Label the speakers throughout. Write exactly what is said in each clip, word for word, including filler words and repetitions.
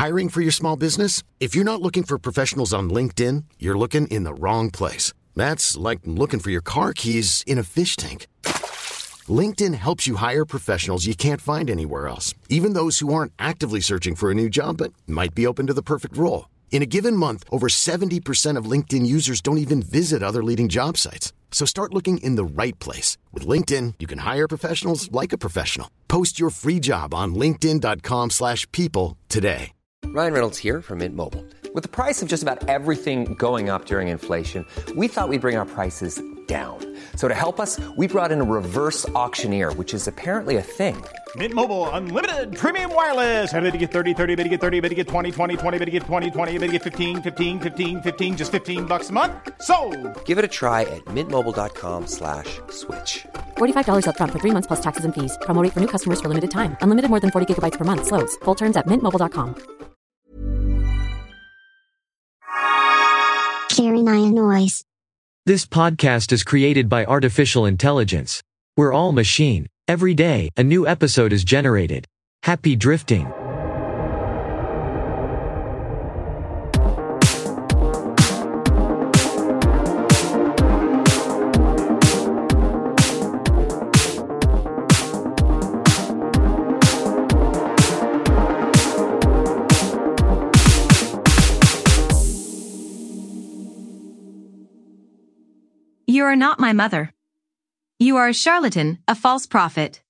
Speaker 1: Hiring for your small business? If you're not looking for professionals on LinkedIn, you're looking in the wrong place. That's like looking for your car keys in a fish tank. LinkedIn helps you hire professionals you can't find anywhere else, even those who aren't actively searching for a new job but might be open to the perfect role. In a given month, over seventy percent of LinkedIn users don't even visit other leading job sites. So start looking in the right place. With LinkedIn, you can hire professionals like a professional. Post your free job on linkedin.com slash people today.
Speaker 2: Ryan Reynolds here from Mint Mobile. With the price of just about everything going up during inflation, we thought we'd bring our prices down. So to help us, we brought in a reverse auctioneer, which is apparently a thing.
Speaker 3: Mint Mobile Unlimited Premium Wireless. How to get thirty, thirty, how to get thirty, how to get twenty, twenty, twenty, how to get twenty, twenty, how to get fifteen, fifteen, fifteen, fifteen, just fifteen bucks a month? Sold!
Speaker 2: Give it a try at mintmobile.com slash switch.
Speaker 4: forty-five dollars up front for three months plus taxes and fees. Promo rate for new customers for limited time. Unlimited more than forty gigabytes per month. Slows full terms at mint mobile dot com.
Speaker 5: Jeremiah Noise.
Speaker 6: This podcast is created by artificial intelligence. We're all machine. Every day, a new episode is generated. Happy drifting.
Speaker 7: You are not my mother. You are a charlatan, a false prophet.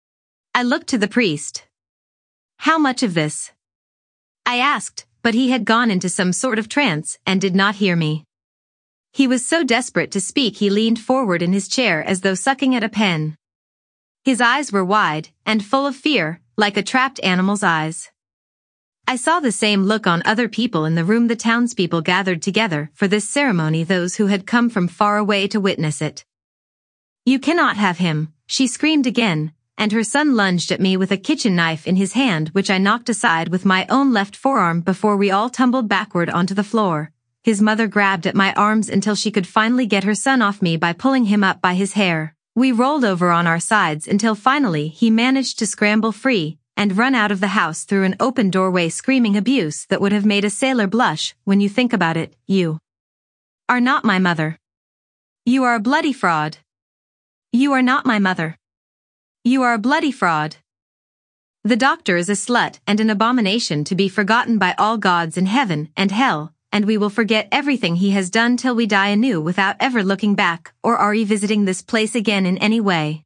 Speaker 7: I looked to the priest. How much of this? I asked, but he had gone into some sort of trance and did not hear me. He was so desperate to speak he leaned forward in his chair as though sucking at a pen. His eyes were wide and full of fear, like a trapped animal's eyes. I saw the same look on other people in the room. The townspeople gathered together for this ceremony, those who had come from far away to witness it. You cannot have him, she screamed again, and her son lunged at me with a kitchen knife in his hand, which I knocked aside with my own left forearm before we all tumbled backward onto the floor. His mother grabbed at my arms until she could finally get her son off me by pulling him up by his hair. We rolled over on our sides until finally he managed to scramble free and run out of the house through an open doorway, screaming abuse that would have made a sailor blush. When you think about it, you are not my mother. You are a bloody fraud. You are not my mother. You are a bloody fraud. The doctor is a slut and an abomination to be forgotten by all gods in heaven and hell, and we will forget everything he has done till we die anew without ever looking back or are revisiting this place again in any way.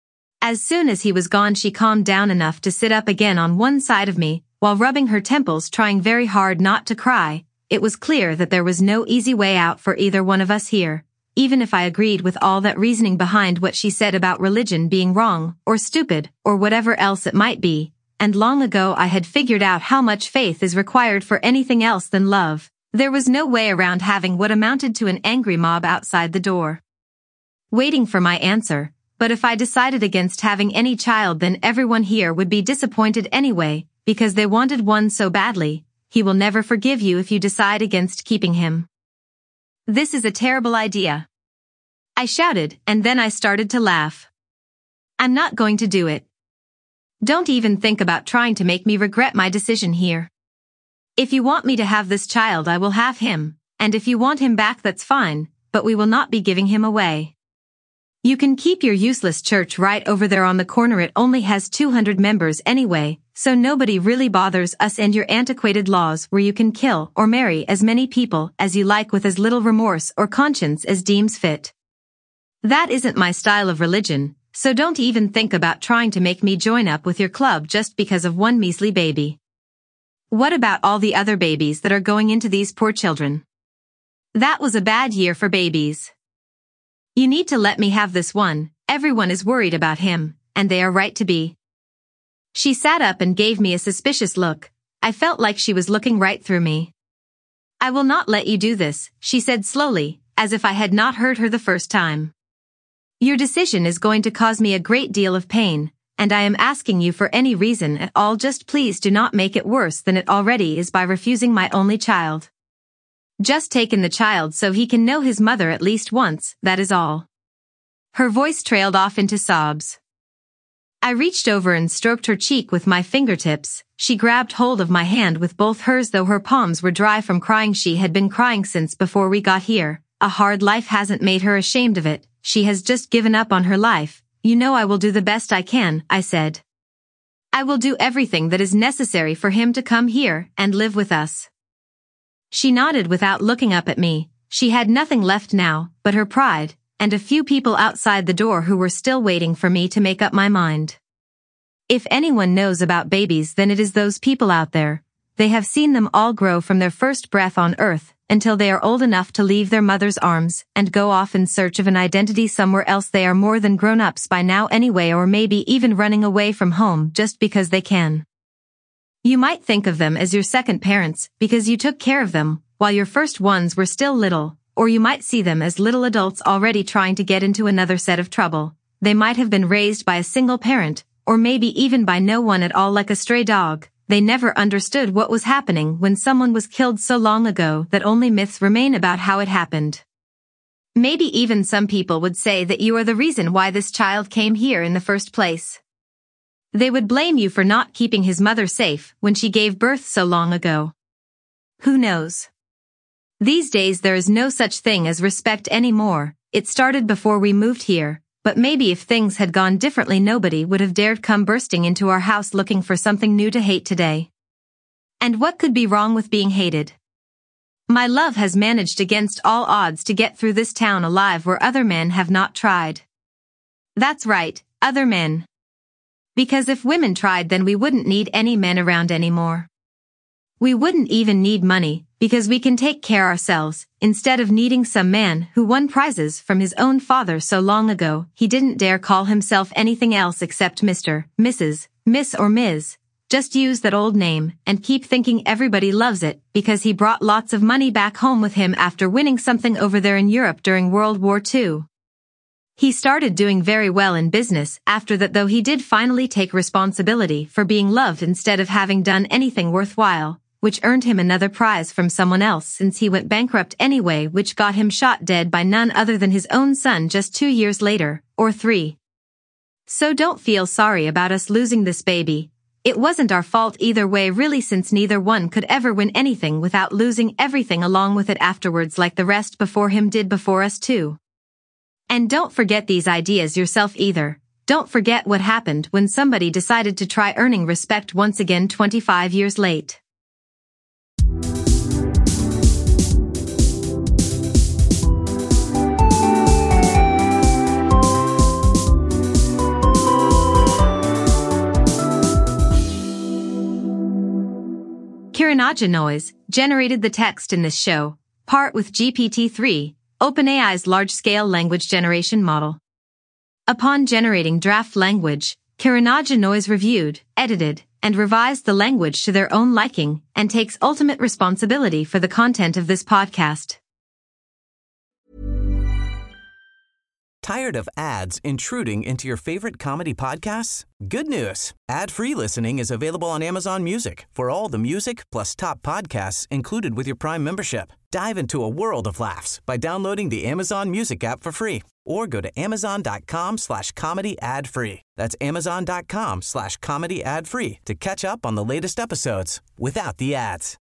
Speaker 7: As soon as he was gone, she calmed down enough to sit up again on one side of me, while rubbing her temples, trying very hard not to cry. It was clear that there was no easy way out for either one of us here, even if I agreed with all that reasoning behind what she said about religion being wrong, or stupid, or whatever else it might be, and long ago I had figured out how much faith is required for anything else than love. There was no way around having what amounted to an angry mob outside the door, waiting for my answer. But if I decided against having any child, then everyone here would be disappointed anyway, because they wanted one so badly. He will never forgive you if you decide against keeping him. This is a terrible idea, I shouted, and then I started to laugh. I'm not going to do it. Don't even think about trying to make me regret my decision here. If you want me to have this child, I will have him, and if you want him back, that's fine, but we will not be giving him away. You can keep your useless church right over there on the corner. It only has two hundred members anyway, so nobody really bothers us, and your antiquated laws where you can kill or marry as many people as you like with as little remorse or conscience as deems fit. That isn't my style of religion, so don't even think about trying to make me join up with your club just because of one measly baby. What about all the other babies that are going into these poor children? That was a bad year for babies. You need to let me have this one. Everyone is worried about him, and they are right to be. She sat up and gave me a suspicious look. I felt like she was looking right through me. I will not let you do this, she said slowly, as if I had not heard her the first time. Your decision is going to cause me a great deal of pain, and I am asking you for any reason at all. Just please do not make it worse than it already is by refusing my only child. Just taken the child so he can know his mother at least once, that is all. Her voice trailed off into sobs. I reached over and stroked her cheek with my fingertips. She grabbed hold of my hand with both hers, though her palms were dry from crying. She had been crying since before we got here. A hard life hasn't made her ashamed of it. She has just given up on her life. You know I will do the best I can, I said. I will do everything that is necessary for him to come here and live with us. She nodded without looking up at me. She had nothing left now but her pride, and a few people outside the door who were still waiting for me to make up my mind. If anyone knows about babies, then it is those people out there. They have seen them all grow from their first breath on earth until they are old enough to leave their mother's arms and go off in search of an identity somewhere else. They are more than grown-ups by now anyway, or maybe even running away from home just because they can. You might think of them as your second parents because you took care of them while your first ones were still little, or you might see them as little adults already trying to get into another set of trouble. They might have been raised by a single parent, or maybe even by no one at all, like a stray dog. They never understood what was happening when someone was killed so long ago that only myths remain about how it happened. Maybe even some people would say that you are the reason why this child came here in the first place. They would blame you for not keeping his mother safe when she gave birth so long ago. Who knows? These days there is no such thing as respect anymore. It started before we moved here. But maybe if things had gone differently, nobody would have dared come bursting into our house looking for something new to hate today. And what could be wrong with being hated? My love has managed against all odds to get through this town alive where other men have not tried. That's right, other men. Because if women tried, then we wouldn't need any men around anymore. We wouldn't even need money, because we can take care ourselves, instead of needing some man who won prizes from his own father so long ago he didn't dare call himself anything else except Mister, Missus, Miss or Miz Just use that old name and keep thinking everybody loves it because he brought lots of money back home with him after winning something over there in Europe during World War Two. He started doing very well in business after that, though he did finally take responsibility for being loved instead of having done anything worthwhile, which earned him another prize from someone else since he went bankrupt anyway, which got him shot dead by none other than his own son just two years later, or three. So don't feel sorry about us losing this baby. It wasn't our fault either way really, since neither one could ever win anything without losing everything along with it afterwards, like the rest before him did before us too. And don't forget these ideas yourself either. Don't forget what happened when somebody decided to try earning respect once again twenty-five years late. Kirinaja Noise generated the text in this show, part with G P T three, OpenAI's large-scale language generation model. Upon generating draft language, Kirinaja Noise reviewed, edited, and revised the language to their own liking and takes ultimate responsibility for the content of this podcast.
Speaker 5: Tired of ads intruding into your favorite comedy podcasts? Good news. Ad-free listening is available on Amazon Music for all the music plus top podcasts included with your Prime membership. Dive into a world of laughs by downloading the Amazon Music app for free or go to amazon.com slash comedy ad free. That's amazon.com slash comedy ad free to catch up on the latest episodes without the ads.